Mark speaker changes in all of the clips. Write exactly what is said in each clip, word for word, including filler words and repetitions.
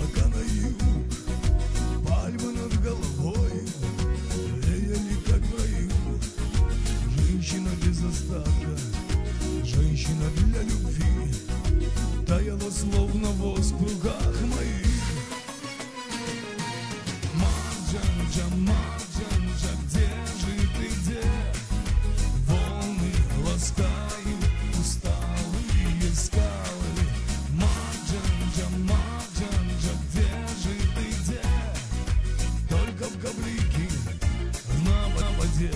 Speaker 1: облака на юг, пальмы над головой веяли как в раю. Женщина без остатка, женщина для любви, таяла словно воск в руках моих. Марджанджа, Марджанджа, где же ты, где? Волны ласкают усталые скалы. Марджанджа, Марджанджа, где же ты, где? Только в каблике на воде.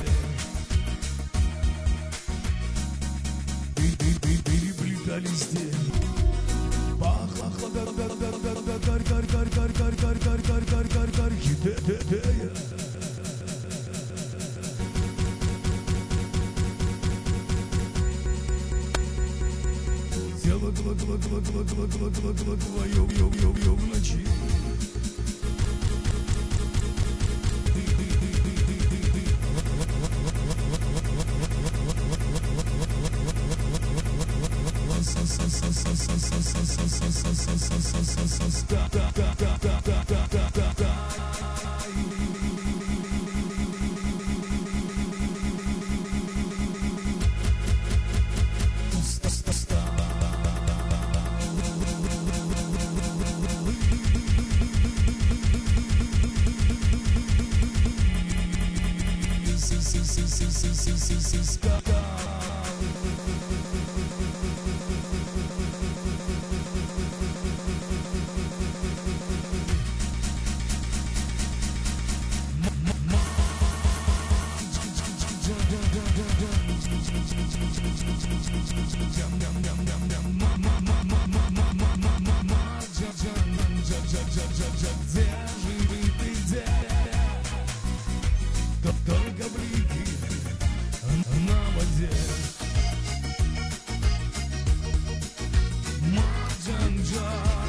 Speaker 1: Переплетались тени, пахло орхидея. Тело гла-гла-гла-гла-гла-гла-гла-гла твое в ночи. Только блики на воде. Марджанджа.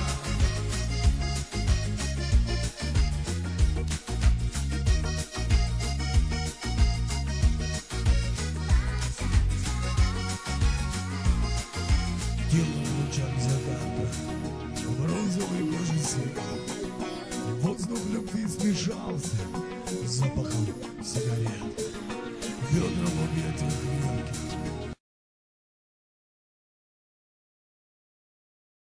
Speaker 1: Тело в лучах заката, бронзовый кожи свет. Воздух любви смешался с запахом сигарет. Бедра в объятиях вилки,